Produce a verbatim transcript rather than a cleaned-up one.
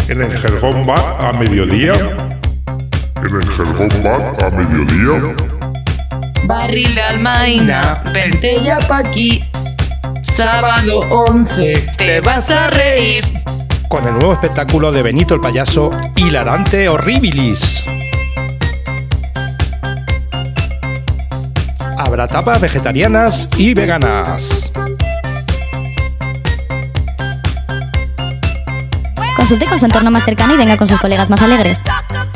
En el Jergón Bar a mediodía. En el Jergón Bar a mediodía. Barril de Almaina, vente ya pa' aquí. Sábado once, te vas a reír. Con el nuevo espectáculo de Benito el Payaso, Hilarante Horribilis. Habrá tapas vegetarianas y veganas. Consulte con su entorno más cercano y venga con sus colegas más alegres.